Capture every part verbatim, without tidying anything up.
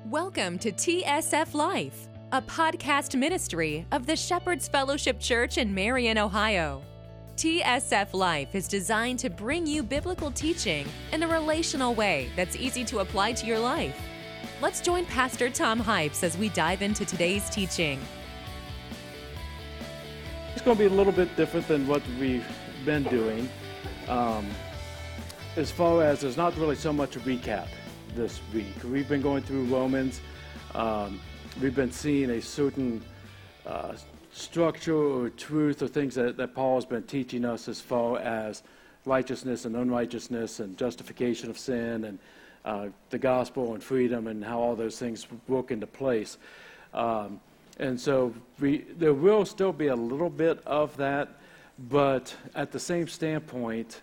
Welcome to T S F Life, a podcast ministry of the Shepherd's Fellowship Church in Marion, Ohio. T S F Life is designed to bring you biblical teaching in a relational way that's easy to apply to your life. Let's join Pastor Tom Hypes as we dive into today's teaching. It's going to be a little bit different than what we've been doing. Um, as far as there's not really so much a recap this week. We've been going through Romans. Um, we've been seeing a certain uh, structure or truth or things that, that Paul has been teaching us as far as righteousness and unrighteousness and justification of sin and uh, the gospel and freedom and how all those things work into place. Um, and so we, there will still be a little bit of that, but at the same standpoint,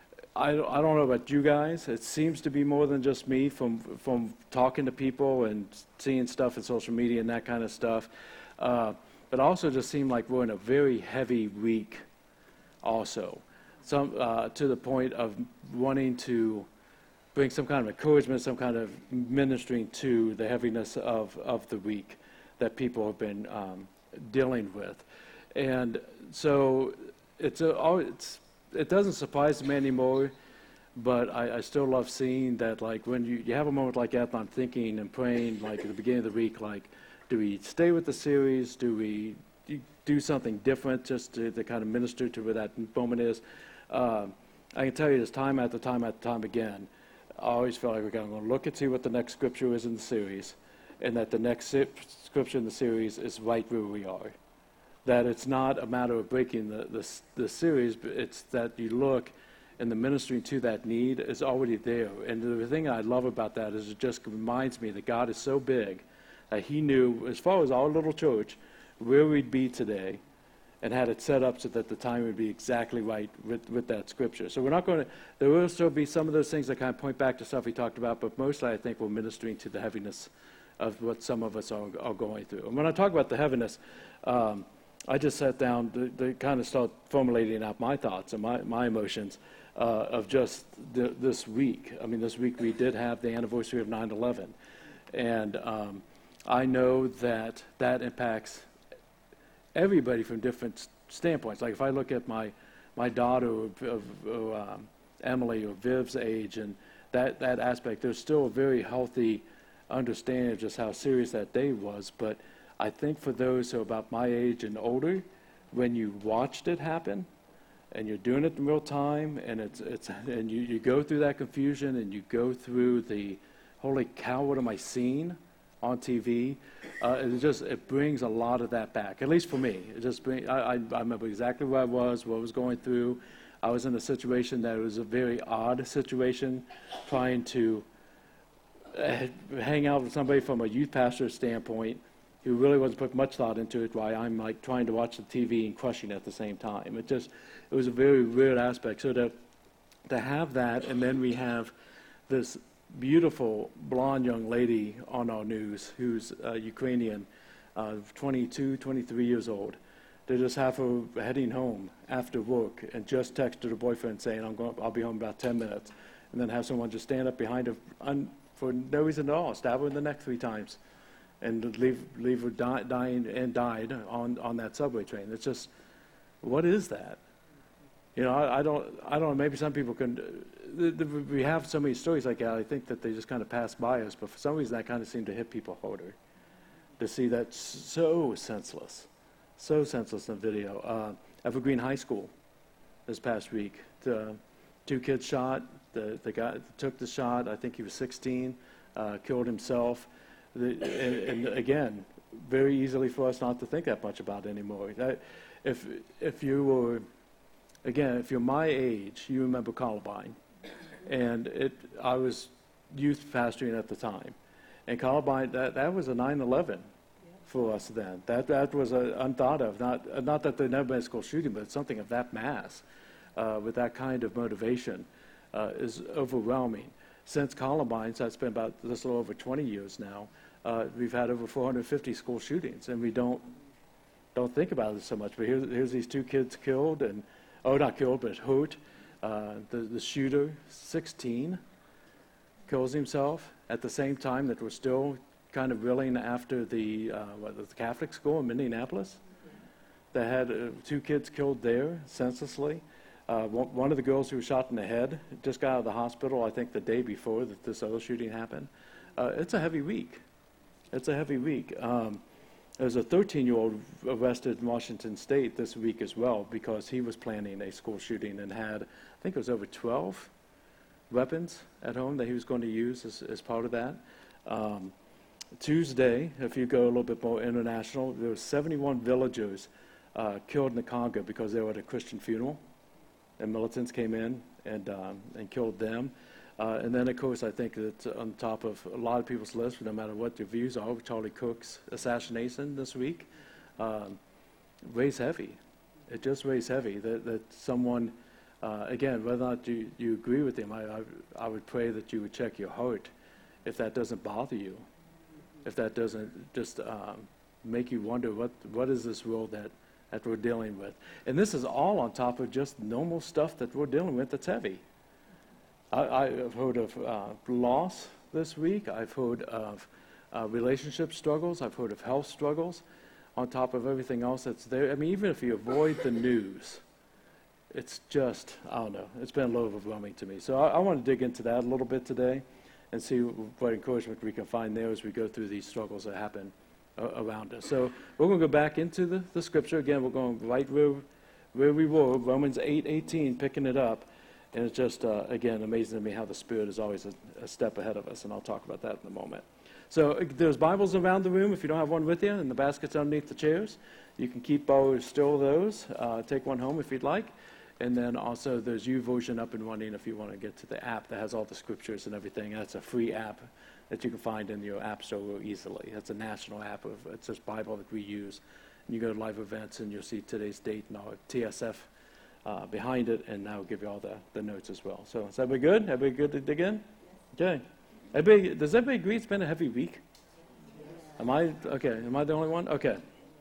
I, I don't know about you guys. It seems to be more than just me from from talking to people and seeing stuff in social media and that kind of stuff. Uh, but also just seemed like we're in a very heavy week also. Some uh, to the point of wanting to bring some kind of encouragement, some kind of ministering to the heaviness of, of the week that people have been um, dealing with. And so it's a, oh, it's it doesn't surprise me anymore, but I, I still love seeing that, like, when you, you have a moment like that, I'm thinking and praying, like, at the beginning of the week, like, do we stay with the series? Do we do something different just to, to kind of minister to where that moment is? Uh, I can tell you this time after time after time again, I always feel like we're going to look and see what the next scripture is in the series, and that the next scripture in the series is right where we are. That it's not a matter of breaking the, the, the series, but it's that you look and the ministering to that need is already there. And the thing I love about that is it just reminds me that God is so big that he knew, as far as our little church, where we'd be today and had it set up so that the time would be exactly right with, with that scripture. So we're not going to, there will still be some of those things that kind of point back to stuff we talked about, but mostly I think we're ministering to the heaviness of what some of us are, are going through. And when I talk about the heaviness, um, I just sat down to, to kind of start formulating out my thoughts and my, my emotions uh, of just the, this week. I mean, this week we did have the anniversary of nine eleven. And um, I know that that impacts everybody from different standpoints. Like if I look at my, my daughter or, or, or um, Emily or Viv's age and that, that aspect, there's still a very healthy understanding of just how serious that day was. But I think for those who are about my age and older, when you watched it happen, and you're doing it in real time, and it's it's and you, you go through that confusion, and you go through the, holy cow, what am I seeing on T V? Uh, it just it brings a lot of that back. At least for me, it just bring. I, I I remember exactly where I was, what I was going through. I was in a situation that was a very odd situation, trying to uh, hang out with somebody from a youth pastor standpoint, who really wasn't putting much thought into it, while I'm like trying to watch the T V and crushing at the same time. It just, it was a very weird aspect. So to, to have that, and then we have this beautiful blonde young lady on our news who's uh, Ukrainian, uh, twenty-two, twenty-three years old. To just have her heading home after work and just texted her boyfriend saying, I'm going, I'll be home in about ten minutes. And then have someone just stand up behind her un, for no reason at all, stab her in the neck three times. And leave leave her die, dying and died on, on that subway train. It's just, what is that? You know, I, I don't I don't know. Maybe some people can. The, the, we have so many stories like that. I think that they just kind of pass by us. But for some reason, that kind of seemed to hit people harder. To see that so senseless, so senseless in the video. Uh, Evergreen High School this past week. The, two kids shot. The the guy that took the shot, I think he was sixteen, uh, killed himself. The, and, and again, very easily for us not to think that much about it anymore. That, if if you were, again, if you're my age, you remember Columbine, and it. I was youth pastoring at the time, and Columbine that, that was a nine eleven for us then. That that was a, unthought of. Not not that there never been a school shooting, but something of that mass, uh, with that kind of motivation, uh, is overwhelming. Since Columbine, so it's been about just a little over twenty years now, uh, we've had over four hundred fifty school shootings, and we don't don't think about it so much. But here's, here's these two kids killed, and oh, not killed, but hurt. Uh, the, the shooter, sixteen, kills himself at the same time that we're still kind of reeling after the, uh, what, the Catholic school in Minneapolis that had uh, two kids killed there senselessly. Uh, one, one of the girls who was shot in the head just got out of the hospital, I think, the day before that this other shooting happened. Uh, it's a heavy week. It's a heavy week. Um, There's a thirteen-year-old arrested in Washington State this week as well because he was planning a school shooting and had, I think it was over twelve weapons at home that he was going to use as, as part of that. Um, Tuesday, if you go a little bit more international, there were seventy-one villagers uh, killed in the Congo because they were at a Christian funeral, and militants came in and um, and killed them. Uh, and then, of course, I think that on top of a lot of people's list, no matter what their views are, Charlie Cook's assassination this week um, weighs heavy. It just weighs heavy that, that someone, uh, again, whether or not you, you agree with him, I, I, I would pray that you would check your heart if that doesn't bother you, if that doesn't just um, make you wonder what, what is this world that, that we're dealing with. And this is all on top of just normal stuff that we're dealing with that's heavy. I, I've heard of uh, loss this week. I've heard of uh, relationship struggles. I've heard of health struggles on top of everything else that's there. I mean, even if you avoid the news, it's just, I don't know, it's been a little overwhelming to me. So I, I want to dig into that a little bit today and see what encouragement we can find there as we go through these struggles that happen uh, around us. So we're going to go back into the, the scripture. Again, we're going right where, where we were, Romans eight eighteen, picking it up. And it's just, uh, again, amazing to me how the Spirit is always a, a step ahead of us, and I'll talk about that in a moment. So uh, there's Bibles around the room. If you don't have one with you, and the baskets underneath the chairs, you can keep or still those. Uh, take one home if you'd like. And then also there's YouVersion up and running if you want to get to the app that has all the scriptures and everything. That's a free app that you can find in your app store real easily. It's a national app. Of, it's this Bible that we use. And you go to live events, and you'll see today's date and our T S F Uh, behind it, and I'll give you all the, the notes as well. So is everybody good? Everybody good to dig in? Okay. Everybody, does everybody agree it's been a heavy week? Am I, okay, am I the only one? Okay.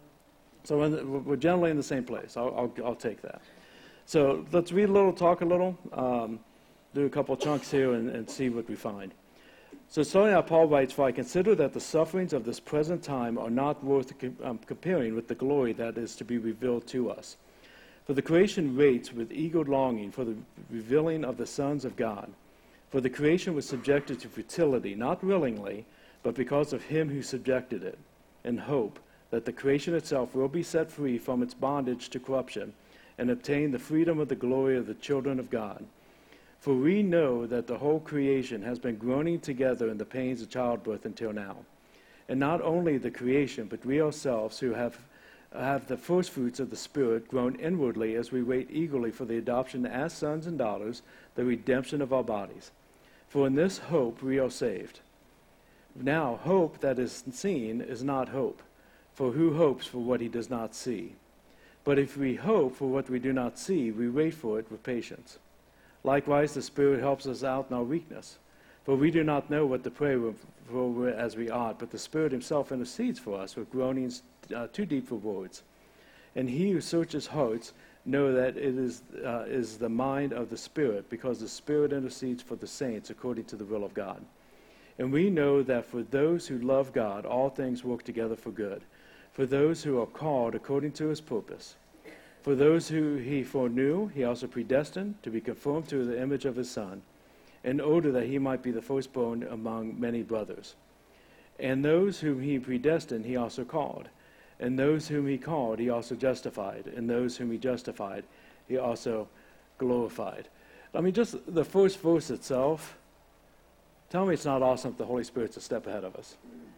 So we're, in the, we're generally in the same place. I'll, I'll, I'll take that. So let's read a little, talk a little, um, do a couple chunks here and, and see what we find. So starting out, Paul writes, "For I consider that the sufferings of this present time are not worth um, comparing with the glory that is to be revealed to us. For the creation waits with eager longing for the revealing of the sons of God. For the creation was subjected to futility, not willingly, but because of him who subjected it, in hope that the creation itself will be set free from its bondage to corruption and obtain the freedom of the glory of the children of God. For we know that the whole creation has been groaning together in the pains of childbirth until now. And not only the creation, but we ourselves who have have the first fruits of the Spirit grown inwardly as we wait eagerly for the adoption as sons and daughters, the redemption of our bodies. For in this hope we are saved. Now, hope that is seen is not hope, for who hopes for what he does not see? But if we hope for what we do not see, we wait for it with patience. Likewise, the Spirit helps us out in our weakness. For we do not know what to pray for as we ought, but the Spirit himself intercedes for us with groanings uh, too deep for words. And he who searches hearts know that it is, uh, is the mind of the Spirit, because the Spirit intercedes for the saints according to the will of God. And we know that for those who love God, all things work together for good, for those who are called according to his purpose. For those who he foreknew, he also predestined to be conformed to the image of his Son, in order that he might be the firstborn among many brothers. And those whom he predestined, he also called. And those whom he called, he also justified. And those whom he justified, he also glorified. I mean, just the first verse itself, tell me it's not awesome that the Holy Spirit's a step ahead of us.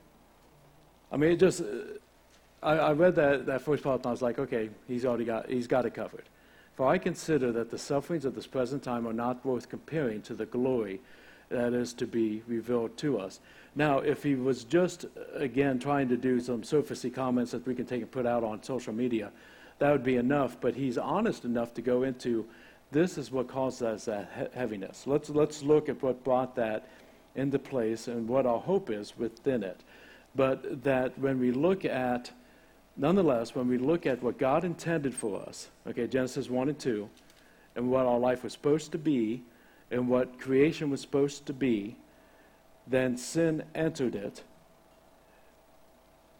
I mean, it just, I, I read that, that first part and I was like, okay, he's already got, he's got it covered. For I consider that the sufferings of this present time are not worth comparing to the glory that is to be revealed to us. Now, if he was just, again, trying to do some surfacey comments that we can take and put out on social media, that would be enough. But he's honest enough to go into, this is what caused us that he- heaviness. Let's, let's look at what brought that into place and what our hope is within it. But that when we look at Nonetheless, when we look at what God intended for us, okay, Genesis one and two, and what our life was supposed to be, and what creation was supposed to be, then sin entered it,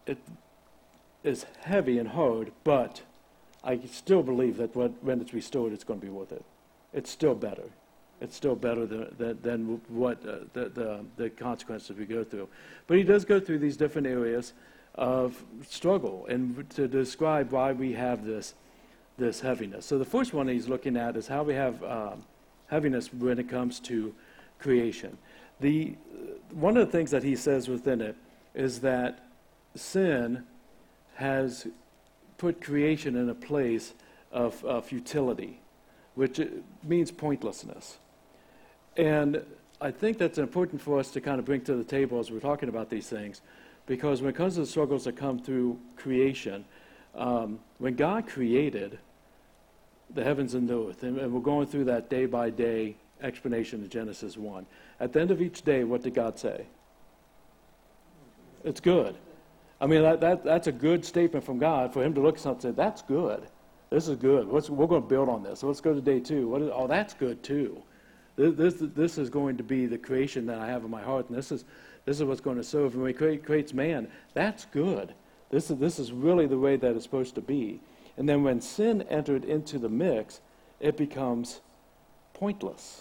it is heavy and hard, but I still believe that what, when it's restored, it's going to be worth it. It's still better. It's still better than, than, than what uh, the, the, the consequences we go through. But he does go through these different areas of struggle and to describe why we have this, this heaviness. So the first one he's looking at is how we have um, heaviness when it comes to creation. The, one of the things that he says within it is that sin has put creation in a place of uh, futility, which means pointlessness. And I think that's important for us to kind of bring to the table as we're talking about these things, because when it comes to the struggles that come through creation, um, when God created the heavens and the earth, and, and we're going through that day by day explanation of Genesis one, at the end of each day, what did God say? It's good. I mean, that, that that's a good statement from God for him to look at something and say, that's good. This is good. What's, we're going to build on this. So let's go to day two. What is, oh, that's good too. This, this this is going to be the creation that I have in my heart, and this is this is what's going to serve. And when he create, creates man, that's good. This is this is really the way that it's supposed to be. And then when sin entered into the mix, it becomes pointless.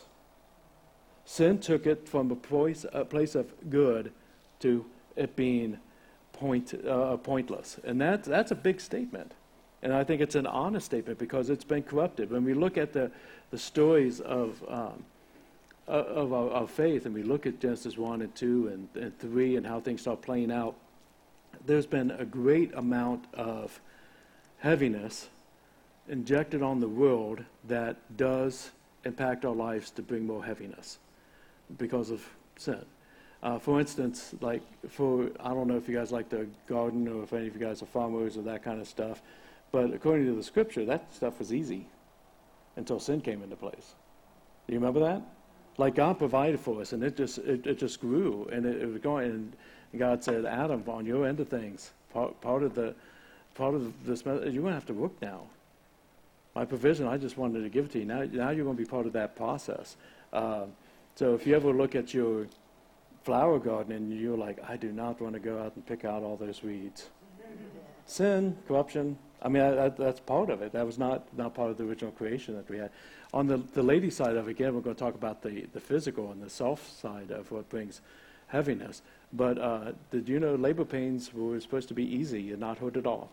Sin took it from a place, a place of good to it being point, uh, pointless. And that, that's a big statement. And I think it's an honest statement because it's been corrupted. When we look at the, the stories of, um, of our, our faith, and we look at Genesis one and two and, and three and how things start playing out, there's been a great amount of heaviness injected on the world that does impact our lives to bring more heaviness because of sin. Uh, for instance, like for, I don't know if you guys like to garden or if any of you guys are farmers or that kind of stuff, but according to the scripture, that stuff was easy until sin came into place. Do you remember that? Like God provided for us, and it just it, it just grew, and it, it was going. And God said, "Adam, on your end of things, part, part of the part of this, you're going to have to work now. My provision, I just wanted to give it to you. Now, now you're going to be part of that process." Uh, so if you ever look at your flower garden and you're like, I do not want to go out and pick out all those weeds. Sin, corruption, I mean, I, I, that's part of it. That was not, not part of the original creation that we had. On the, the lady side of it, again, we're going to talk about the, the physical and the self side of what brings heaviness. But uh, did you know labor pains were supposed to be easy and not hurt at all?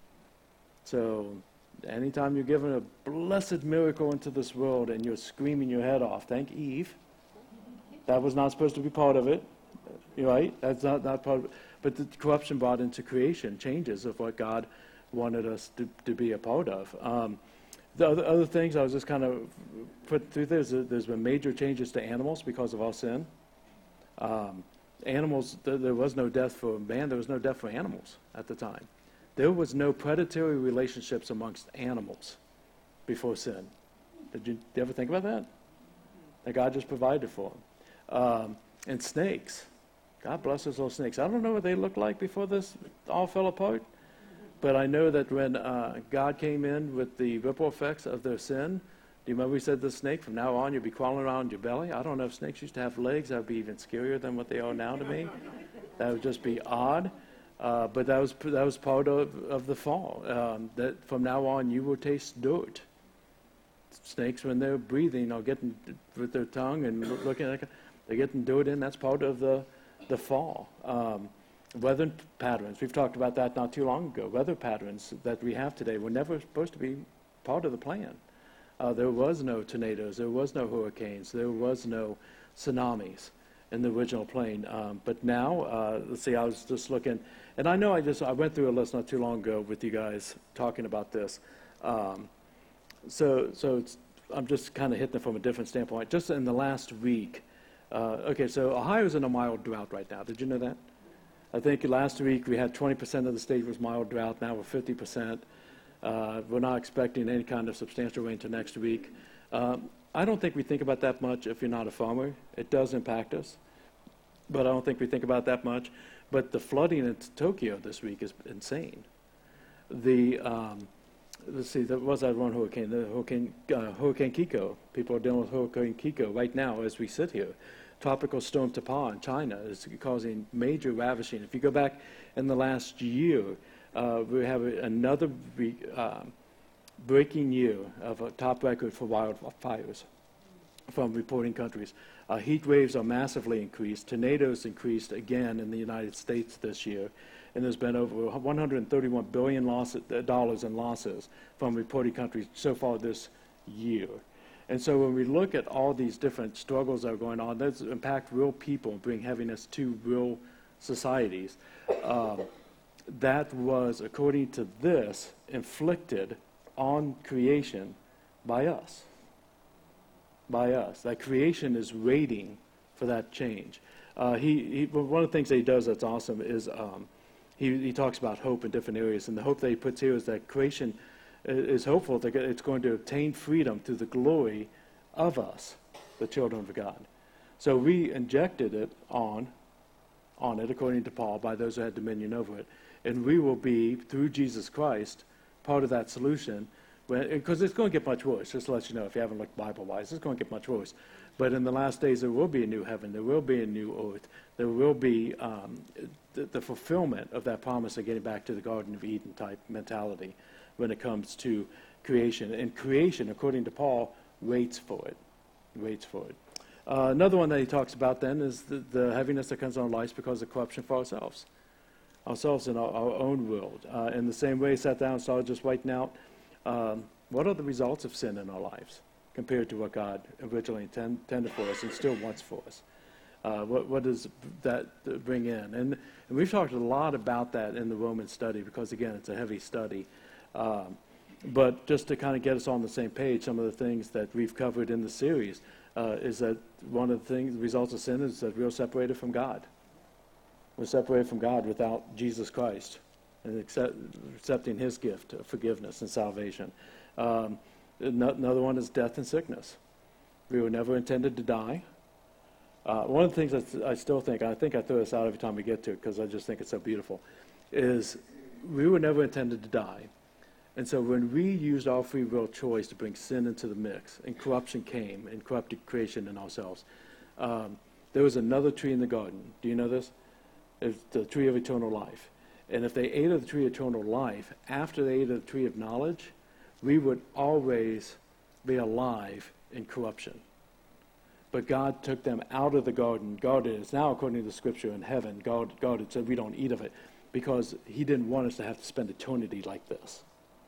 So anytime you're given a blessed miracle into this world and you're screaming your head off, thank Eve. That was not supposed to be part of it, right? That's not, not part of it. But the corruption brought into creation changes of what God wanted us to, to be a part of. Um, the other, other things I was just kind of put through this, there's been major changes to animals because of our sin. Um, animals, th- there was no death for man, there was no death for animals at the time. There was no predatory relationships amongst animals before sin. Did you, did you ever think about that? That God just provided for them. Um, and snakes. God bless those little snakes. I don't know what they looked like before this all fell apart, but I know that when uh, God came in with the ripple effects of their sin, do you remember we said the snake, from now on you'll be crawling around your belly? I don't know if snakes used to have legs. That would be even scarier than what they are now to me. That would just be odd. Uh, but that was that was part of, of the fall. Um, that from now on you will taste dirt. Snakes, when they're breathing, are getting with their tongue and looking at it, they're getting dirt in. That's part of the the fall. Um, weather patterns. We've talked about that not too long ago. Weather patterns that we have today were never supposed to be part of the plan. Uh, there was no tornadoes. There was no hurricanes. There was no tsunamis in the original plan. Um, but now, uh, let's see, I was just looking, and I know I just, I went through a list not too long ago with you guys talking about this. Um, so so it's, I'm just kind of hitting it from a different standpoint. Just in the last week, uh, okay, so Ohio's in a mild drought right now. Did you know that? I think last week we had twenty percent of the state was mild drought. Now we're fifty percent. Uh, we're not expecting any kind of substantial rain until next week. Um, I don't think we think about that much if you're not a farmer. It does impact us, but I don't think we think about that much. But the flooding in Tokyo this week is insane. The um, let's see, there was that one hurricane, the hurricane, uh, Hurricane Kiko. People are dealing with Hurricane Kiko right now as we sit here. Tropical Storm Tapa in China is causing major ravishing. If you go back in the last year, uh, we have a, another re, um, breaking year of a top record for wildfires from reporting countries. Uh, heat waves are massively increased. Tornadoes increased again in the United States this year. And there's been over one hundred thirty-one billion dollars loss, in losses from reporting countries so far this year. And so when we look at all these different struggles that are going on, those impact real people and bring heaviness to real societies. Um, that was, according to this, inflicted on creation by us. By us. That creation is waiting for that change. Uh, he, he, one of the things that he does that's awesome is um, he, he talks about hope in different areas, and the hope that he puts here is that creation is hopeful that it's going to obtain freedom through the glory of us, the children of God. So we injected it on, on it, according to Paul, by those who had dominion over it, and we will be, through Jesus Christ, part of that solution. Because it's going to get much worse, just to let you know, if you haven't looked Bible-wise, it's going to get much worse. But in the last days, there will be a new heaven, there will be a new earth, there will be um, the, the fulfillment of that promise of getting back to the Garden of Eden type mentality when it comes to creation. And creation, according to Paul, waits for it, waits for it. Uh, another one that he talks about then is the, the heaviness that comes on our lives because of corruption for ourselves, ourselves in our, our own world. Uh, in the same way, he sat down and started just writing out Um, what are the results of sin in our lives compared to what God originally intend, intended for us and still wants for us? Uh, what, what does that bring in? And, and we've talked a lot about that in the Roman study because, again, it's a heavy study. Um, but just to kind of get us on the same page, some of the things that we've covered in the series uh, is that one of the things, the results of sin is that we're separated from God. We're separated from God without Jesus Christ and accept, accepting his gift of forgiveness and salvation. Um, another one is death and sickness. We were never intended to die. Uh, one of the things that I still think, I think I throw this out every time we get to it because I just think it's so beautiful, is we were never intended to die. And so when we used our free will choice to bring sin into the mix, and corruption came and corrupted creation and ourselves, um, there was another tree in the garden. Do you know this? It's the tree of eternal life. And if they ate of the tree of eternal life, after they ate of the tree of knowledge, we would always be alive in corruption. But God took them out of the garden. God is now, according to the scripture, in heaven. God, God had said we don't eat of it because he didn't want us to have to spend eternity like this.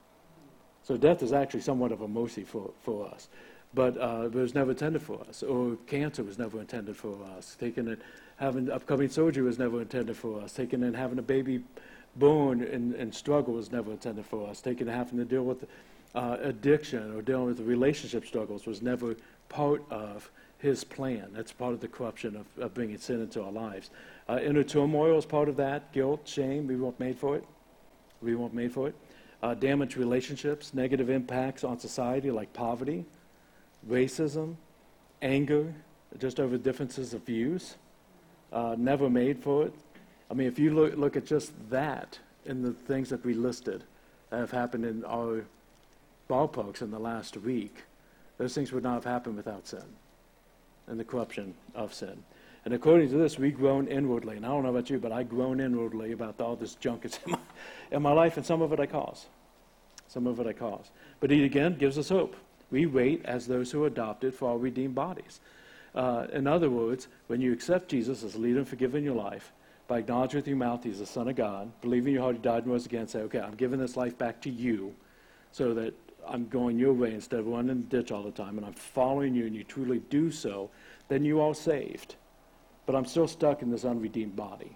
So death is actually somewhat of a mercy for, for us. But uh, it was never intended for us. Or cancer was never intended for us. Taking it, having upcoming surgery was never intended for us. Taking and having a baby born and, and struggle was never intended for us. Taking and having to deal with uh, addiction or dealing with the relationship struggles was never part of his plan. That's part of the corruption of, of bringing sin into our lives. Uh, inner turmoil is part of that. Guilt, shame, we weren't made for it. We weren't made for it. Uh, damaged relationships, negative impacts on society like poverty, racism, anger, just over differences of views, uh, never made for it. I mean, if you look, look at just that in the things that we listed that have happened in our ballparks in the last week, those things would not have happened without sin and the corruption of sin. And according to this, we groan inwardly. And I don't know about you, but I groan inwardly about all this junk that's in my, in my life, and some of it I cause. Some of it I cause. But he, again, gives us hope. We wait as those who are adopted for our redeemed bodies. Uh, in other words, when you accept Jesus as leader and forgiver in your life, by acknowledging with your mouth he's the Son of God, believing in your heart he died and rose again, say, okay, I'm giving this life back to you so that I'm going your way instead of running in the ditch all the time, and I'm following you, and you truly do so, then you are saved. But I'm still stuck in this unredeemed body.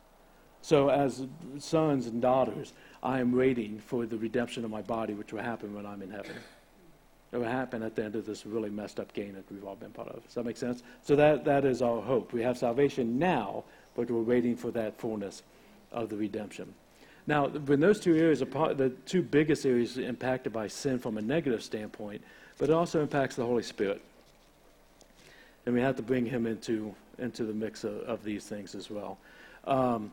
So as sons and daughters, I am waiting for the redemption of my body, which will happen when I'm in heaven. It will happen at the end of this really messed up game that we've all been part of. Does that make sense? So that, that is our hope. We have salvation now, but we're waiting for that fullness of the redemption. Now, when those two areas are part, the two biggest areas impacted by sin from a negative standpoint, but it also impacts the Holy Spirit. And we have to bring him into, into the mix of, of these things as well. Um,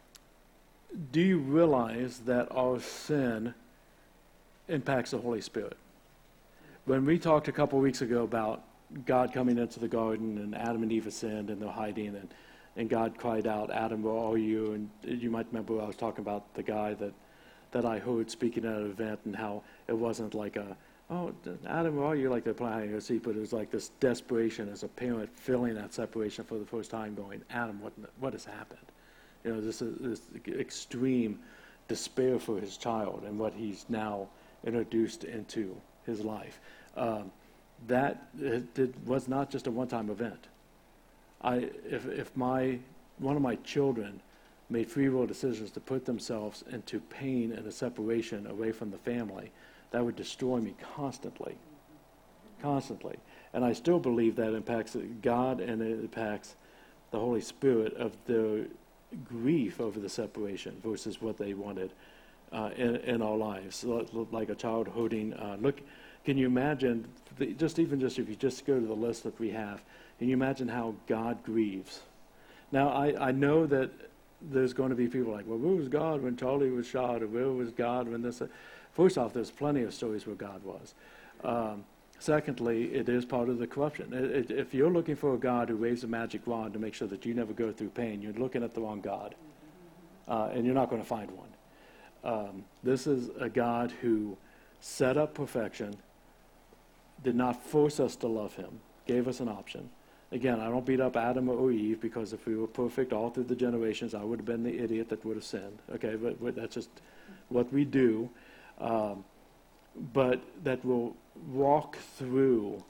do you realize that our sin impacts the Holy Spirit? When we talked a couple weeks ago about God coming into the garden, and Adam and Eve had sinned, and they're hiding, and, and God cried out, Adam, where are you? And you might remember I was talking about the guy that, that I heard speaking at an event, and how it wasn't like a, oh, Adam, where are you? Like they're playing your seat, but it was like this desperation as a parent feeling that separation for the first time, going, Adam, what what has happened? You know, this, this extreme despair for his child and what he's now introduced into his life. Um, that it, it was not just a one-time event. I, if, if my one of my children made free will decisions to put themselves into pain and a separation away from the family, that would destroy me constantly, constantly. And I still believe that impacts God, and it impacts the Holy Spirit of their grief over the separation versus what they wanted uh, in, in our lives. So, like a child hurting. Uh, look, can you imagine, the, just even just if you just go to the list that we have, can you imagine how God grieves? Now, I, I know that there's going to be people like, well, where was God when Charlie was shot, or where was God when this? First off, there's plenty of stories where God was. Um, secondly, it is part of the corruption. It, it, if you're looking for a God who waves a magic wand to make sure that you never go through pain, you're looking at the wrong God, uh, and you're not going to find one. Um, this is a God who set up perfection, did not force us to love him, gave us an option. Again, I don't beat up Adam or Eve, because if we were perfect all through the generations, I would have been the idiot that would have sinned. Okay, but, but that's just what we do. Um, but that will walk through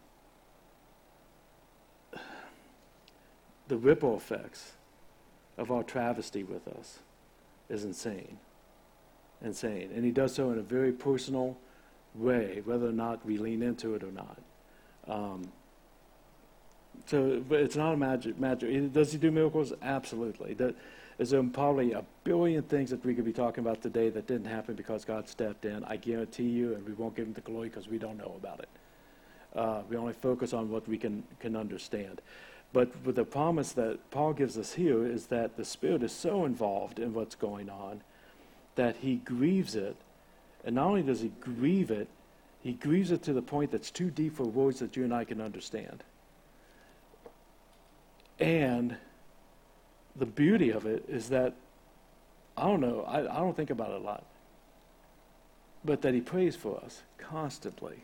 the ripple effects of our travesty with us is insane. Insane. And he does so in a very personal way, whether or not we lean into it or not. Um, so, but it's not a magic. magic. Does he do miracles? Absolutely. That, is there probably a billion things that we could be talking about today that didn't happen because God stepped in? I guarantee you, and we won't give him the glory because we don't know about it. Uh, we only focus on what we can, can understand. But with the promise that Paul gives us here is that the Spirit is so involved in what's going on that he grieves it. And not only does he grieve it, he grieves it to the point that's too deep for words that you and I can understand. And the beauty of it is that, I don't know, I, I don't think about it a lot, but that he prays for us constantly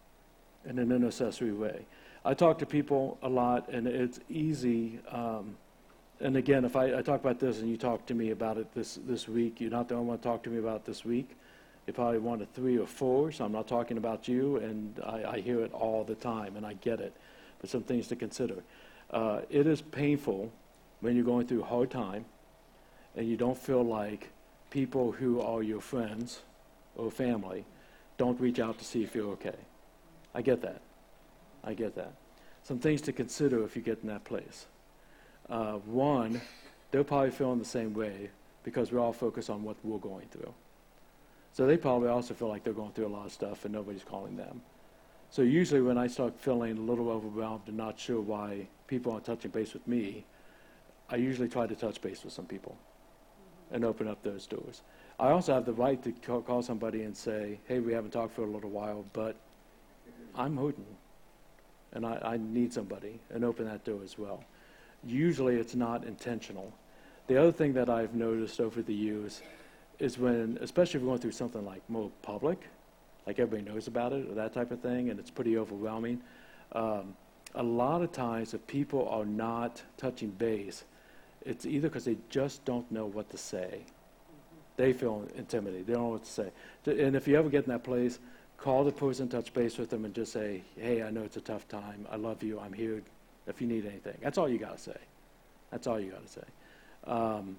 in an intercessory way. I talk to people a lot, and it's easy, um, and again, if I, I talk about this and you talk to me about it this, this week, you're not the only one to talk to me about it this week. You're probably one of three or four, so I'm not talking about you, and I, I hear it all the time, and I get it, but some things to consider. Uh, it is painful when you're going through a hard time and you don't feel like people who are your friends or family don't reach out to see if you're okay. I get that. I get that. Some things to consider if you get in that place. Uh, one, they're probably feeling the same way because we're all focused on what we're going through. So they probably also feel like they're going through a lot of stuff and nobody's calling them. So usually when I start feeling a little overwhelmed and not sure why people aren't touching base with me, I usually try to touch base with some people and open up those doors. I also have the right to call, call somebody and say, hey, we haven't talked for a little while, but I'm hurting, and I, I need somebody, and open that door as well. Usually it's not intentional. The other thing that I've noticed over the years is when, especially if we're going through something like more public, like everybody knows about it, or that type of thing, and it's pretty overwhelming, um, a lot of times if people are not touching base, it's either because they just don't know what to say. They feel intimidated. They don't know what to say. And if you ever get in that place, call the person, touch base with them, and just say, hey, I know it's a tough time. I love you. I'm here if you need anything. That's all you got to say. That's all you got to say. Um,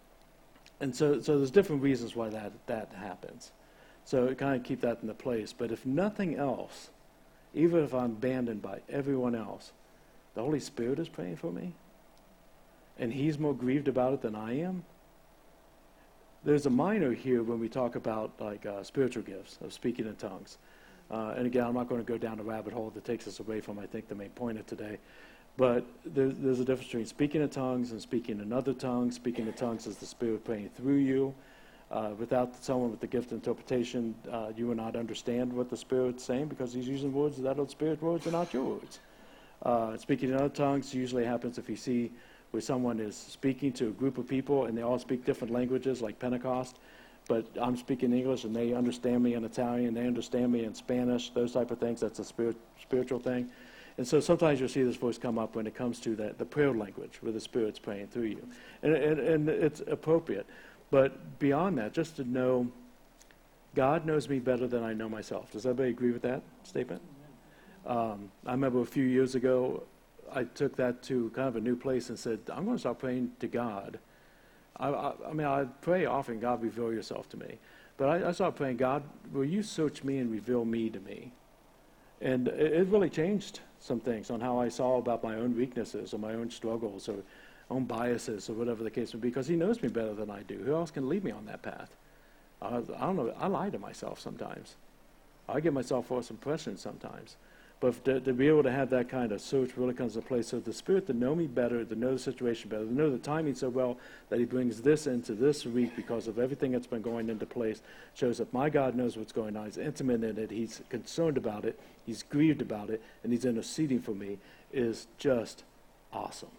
and so, so there's different reasons why that, that happens. So kind of keep that in the place. But if nothing else, even if I'm abandoned by everyone else, the Holy Spirit is praying for me, and he's more grieved about it than I am. There's a minor here when we talk about like uh, spiritual gifts of speaking in tongues. Uh, and again, I'm not going to go down the rabbit hole that takes us away from, I think, the main point of today. But there's, there's a difference between speaking in tongues and speaking in other tongues. Speaking in tongues is the Spirit praying through you. Uh, without someone with the gift of interpretation, uh, you will not understand what the Spirit's saying because he's using words that are Spirit words and not your words. Uh, speaking in other tongues usually happens if you see where someone is speaking to a group of people and they all speak different languages, like Pentecost, but I'm speaking English and they understand me in Italian, they understand me in Spanish, those type of things. That's a spirit, spiritual thing. And so sometimes you'll see this voice come up when it comes to that, the prayer language, where the Spirit's praying through you. And, and, and it's appropriate. But beyond that, just to know, God knows me better than I know myself. Does everybody agree with that statement? Um, I remember a few years ago, I took that to kind of a new place and said, I'm going to start praying to God. I, I, I mean, I pray often, God, reveal yourself to me. But I, I started praying, God, will you search me and reveal me to me? And it, it really changed some things on how I saw about my own weaknesses or my own struggles or own biases or whatever the case would be, because he knows me better than I do. Who else can lead me on that path? Uh, I don't know. I lie to myself sometimes. I give myself false impressions sometimes. But to, to be able to have that kind of search really comes to a place of the Spirit to know me better, to know the situation better, to know the timing so well that he brings this into this week because of everything that's been going into place, shows that my God knows what's going on. He's intimate in it. He's concerned about it. He's grieved about it. And he's interceding for me is just awesome.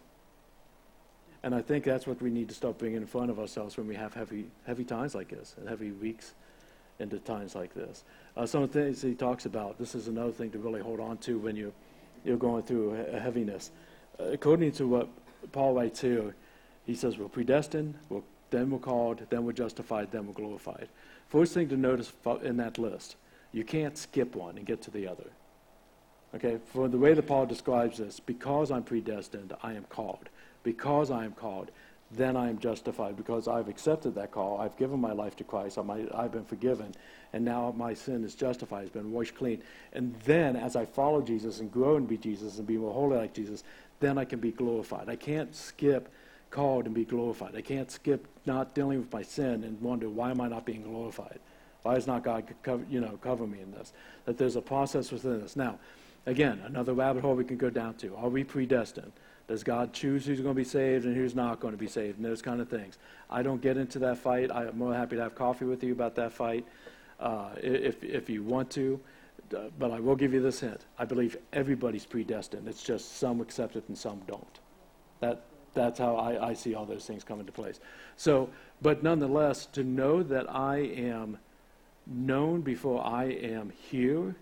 And I think that's what we need to start bringing in front of ourselves when we have heavy, heavy times like this and heavy weeks into times like this. Uh, some of the things he talks about, this is another thing to really hold on to when you're, you're going through a, a heaviness. Uh, according to what Paul writes here, he says, we're predestined, we're, then we're called, then we're justified, then we're glorified. First thing to notice in that list, you can't skip one and get to the other. Okay, for the way that Paul describes this, because I'm predestined, I am called. Because I am called, then I am justified, because I've accepted that call. I've given my life to Christ. I'm, I've been forgiven, and now my sin is justified. It's been washed clean. And then as I follow Jesus and grow and be Jesus and be more holy like Jesus, then I can be glorified. I can't skip called and be glorified. I can't skip not dealing with my sin and wonder, why am I not being glorified? Why is not God cover, you know, cover me in this? That there's a process within us. Now, again, another rabbit hole we can go down to. Are we predestined? Does God choose who's going to be saved and who's not going to be saved, and those kind of things? I don't get into that fight. I'm more happy to have coffee with you about that fight uh, if, if you want to. Uh, but I will give you this hint. I believe everybody's predestined. It's just some accept it and some don't. That, that's how I, I see all those things come into place. So, but nonetheless, to know that I am known before I am here,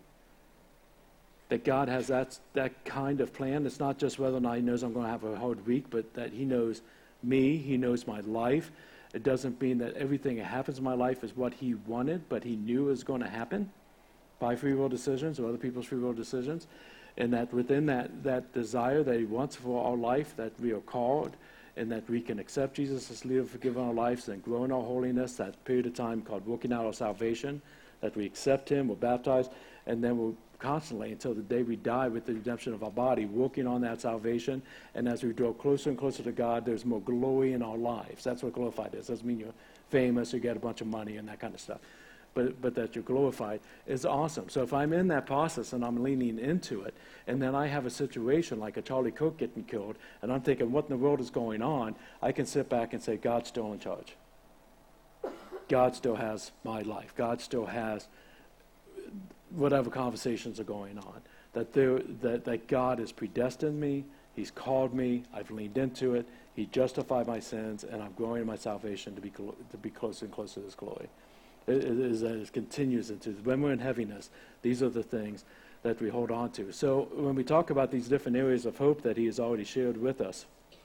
that God has that, that kind of plan. It's not just whether or not he knows I'm going to have a hard week, but that he knows me, he knows my life. It doesn't mean that everything that happens in my life is what he wanted, but he knew was going to happen by free will decisions or other people's free will decisions. And that within that, that desire that he wants for our life, that we are called, and that we can accept Jesus as leader, forgive our lives, and grow in our holiness, that period of time called working out our salvation, that we accept him, we're baptized, and then we're constantly until the day we die with the redemption of our body, working on that salvation. And as we draw closer and closer to God, there's more glory in our lives. That's what glorified is. Doesn't mean you're famous or get a bunch of money and that kind of stuff. But, but that you're glorified is awesome. So if I'm in that process and I'm leaning into it, and then I have a situation like a Charlie Kirk getting killed, and I'm thinking, what in the world is going on? I can sit back and say, God's still in charge. God still has my life. God still has whatever conversations are going on, that there, that, that God has predestined me, he's called me, I've leaned into it, he justified my sins, and I'm growing in my salvation to be to be closer and closer to his glory. It, it, is, it continues into, when we're in heaviness, these are the things that we hold on to. So when we talk about these different areas of hope that he has already shared with us,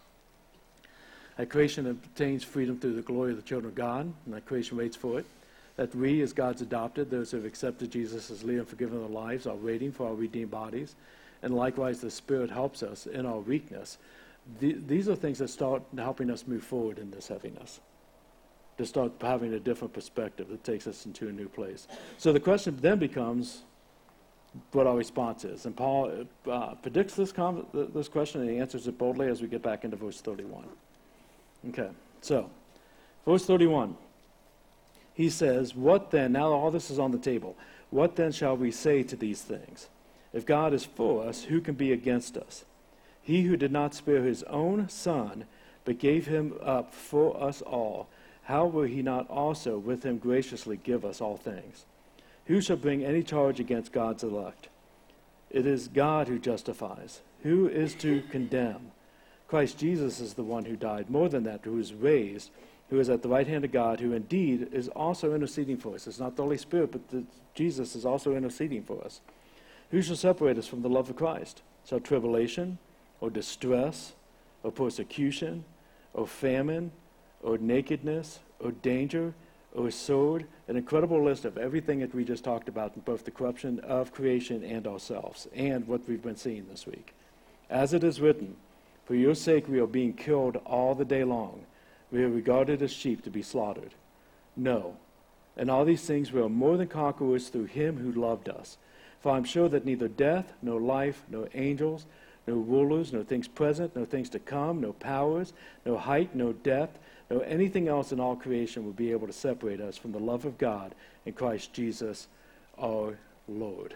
that creation obtains freedom through the glory of the children of God, and that creation waits for it. That we, as God's adopted, those who have accepted Jesus as leader and forgiven their lives, are waiting for our redeemed bodies. And likewise, the Spirit helps us in our weakness. The, these are things that start helping us move forward in this heaviness, to start having a different perspective that takes us into a new place. So the question then becomes what our response is. And Paul uh, predicts this, com- this question, and he answers it boldly as we get back into verse thirty-one. Okay, so verse thirty-one. He says, what then, now all this is on the table, what then shall we say to these things? If God is for us, who can be against us? He who did not spare his own son, but gave him up for us all, how will he not also with him graciously give us all things? Who shall bring any charge against God's elect? It is God who justifies. Who is to condemn? Christ Jesus is the one who died, more than that, who is raised, who is at the right hand of God, who indeed is also interceding for us. It's not the Holy Spirit, but the, Jesus is also interceding for us. Who shall separate us from the love of Christ? Shall tribulation, or distress, or persecution, or famine, or nakedness, or danger, or sword? An incredible list of everything that we just talked about in both the corruption of creation and ourselves, and what we've been seeing this week. As it is written, for your sake we are being killed all the day long. We are regarded as sheep to be slaughtered. No, in all these things we are more than conquerors through him who loved us. For I am sure that neither death, nor life, nor angels, no rulers, no things present, no things to come, no powers, no height, no depth, no anything else in all creation will be able to separate us from the love of God in Christ Jesus our Lord.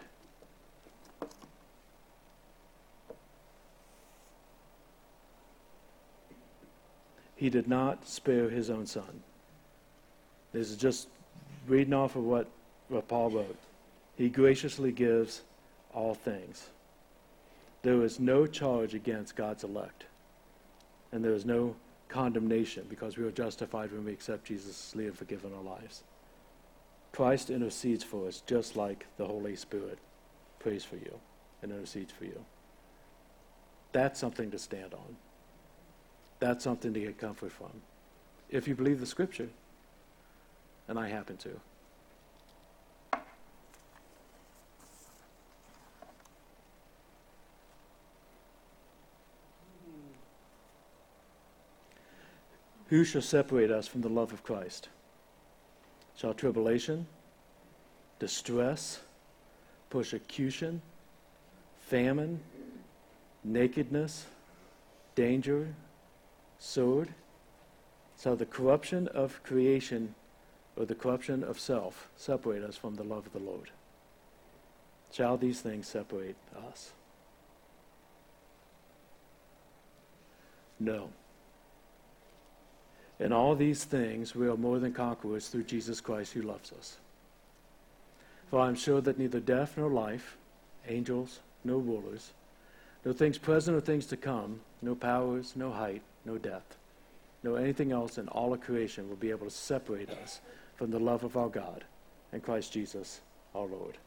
He did not spare his own son. This is just reading off of what, what Paul wrote. He graciously gives all things. There is no charge against God's elect. And there is no condemnation because we are justified when we accept Jesus' lead and forgiven our lives. Christ intercedes for us just like the Holy Spirit prays for you and intercedes for you. That's something to stand on. That's something to get comfort from. If you believe the Scripture, and I happen to. Who shall separate us from the love of Christ? Shall tribulation, distress, persecution, famine, nakedness, danger, sword? Shall the corruption of creation or the corruption of self separate us from the love of the Lord? Shall these things separate us? No. In all these things we are more than conquerors through Jesus Christ who loves us. For I am sure that neither death nor life, angels, no rulers, no things present or things to come, no powers, no height, no depth, no anything else in all of creation will be able to separate us from the love of our God and Christ Jesus our Lord.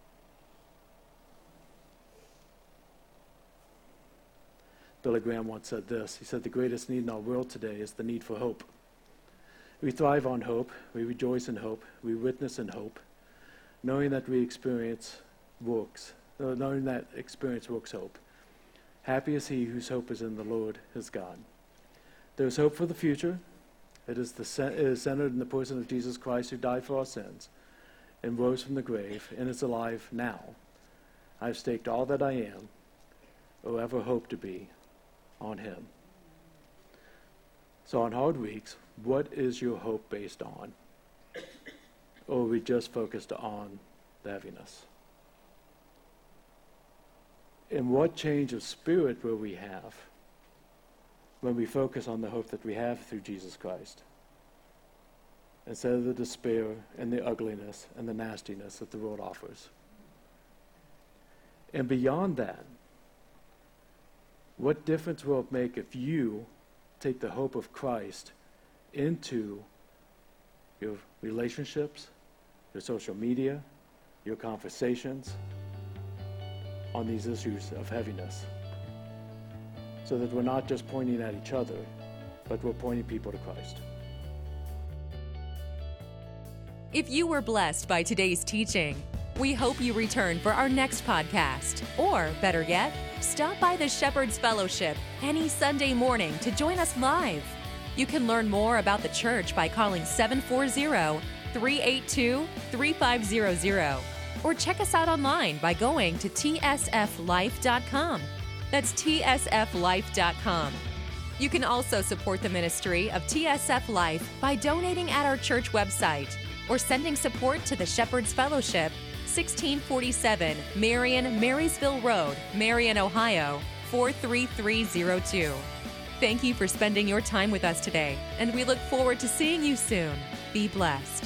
Billy Graham once said this. He said, the greatest need in our world today is the need for hope. We thrive on hope. We rejoice in hope. We witness in hope, knowing that we experience works, knowing that experience works hope. Happy is he whose hope is in the Lord his God. There is hope for the future. It is, the, it is centered in the person of Jesus Christ who died for our sins and rose from the grave and is alive now. I have staked all that I am or ever hope to be on him. So on hard weeks, what is your hope based on? Or are we just focused on the heaviness? And what change of spirit will we have when we focus on the hope that we have through Jesus Christ, instead of the despair and the ugliness and the nastiness that the world offers? And beyond that, what difference will it make if you take the hope of Christ into your relationships, your social media, your conversations on these issues of heaviness, so that we're not just pointing at each other, but we're pointing people to Christ? If you were blessed by today's teaching, we hope you return for our next podcast. Or, better yet, stop by the Shepherd's Fellowship any Sunday morning to join us live. You can learn more about the church by calling seven four zero, three eight two, three five zero zero or check us out online by going to T S F life dot com. That's T S F life dot com. You can also support the ministry of T S F Life by donating at our church website or sending support to the Shepherd's Fellowship, sixteen forty-seven Marion Marysville Road, Marion, Ohio, four three three zero two. Thank you for spending your time with us today, and we look forward to seeing you soon. Be blessed.